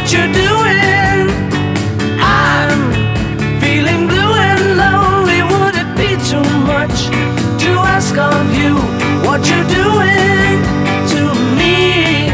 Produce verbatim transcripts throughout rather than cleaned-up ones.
what you're doing. I'm feeling blue and lonely. Would it be too much to ask of you what you're doing to me?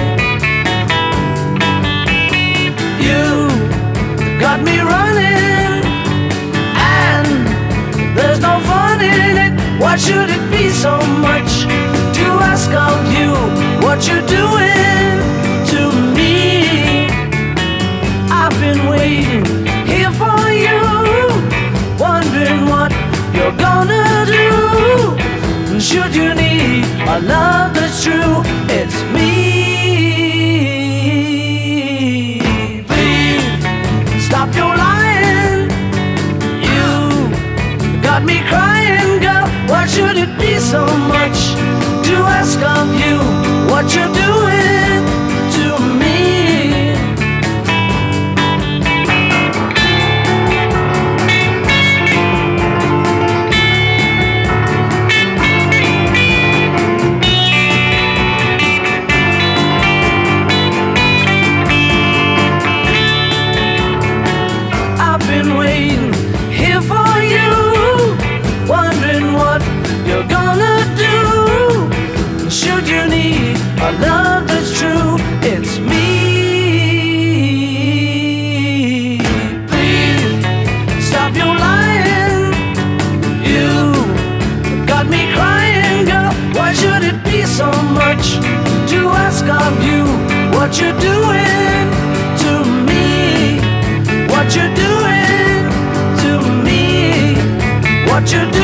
You got me running, and there's no fun in it. Why should it be so much to ask of you what you're doing to me? I've been waiting here for you, wondering what you're gonna do. Should you need a love that's true, it's me. Please stop your lying. You got me crying, girl. Why should it be so much to ask of you what you're doing to me? I've been waiting here for you, wondering what you're gonna do. Should you need a love that's true, it's me. Please stop your lying. You got me crying, girl. Why should it be so much to ask of you what you're doing to me? What you're doing to me? What you're doing